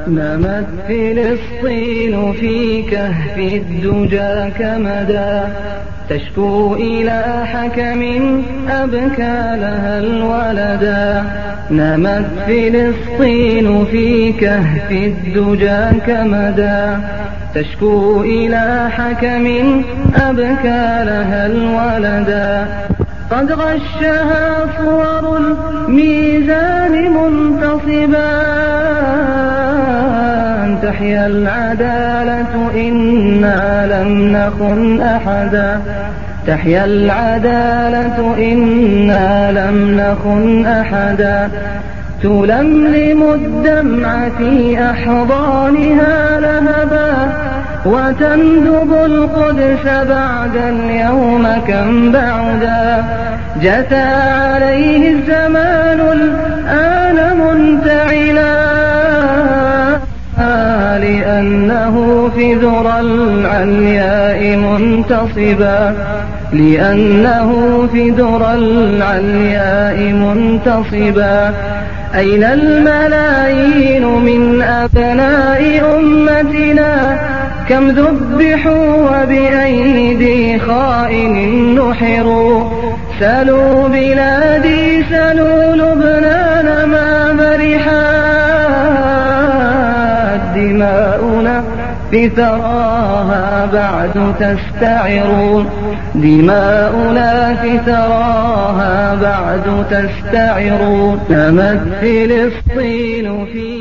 نمت فلسطين في كهف الدجى كمدا تشكو إلى حكم أبكى لها الولدا. نمت فلسطين في كهف الدجى كمدا تشكو إلى حكم أبكى لها الولدا. قد غشها صور الميزان منتصبا تحيا العدالة إنا لم نخن أحدا. تحيا العدالة إنا لم نخن أحدا. تلملم الدمع في أحضانها لهبا وتندب القدس بعد اليوم كم بعدا. جثى عليه الزمان الآن منتعلا لأنه في ذرى العلياء منتصبا. لأنه في ذرى العلياء منتصبا. أين الملايين من أبناء أمتنا كم ذبحوا وبأيدي خائن نحروا. سلوا بلادي سلوا لبنان ما مرحات دماؤنا في ثراها بعد تستعر. دماؤنا في ثراها بعد تستعر. نمت فلسطين في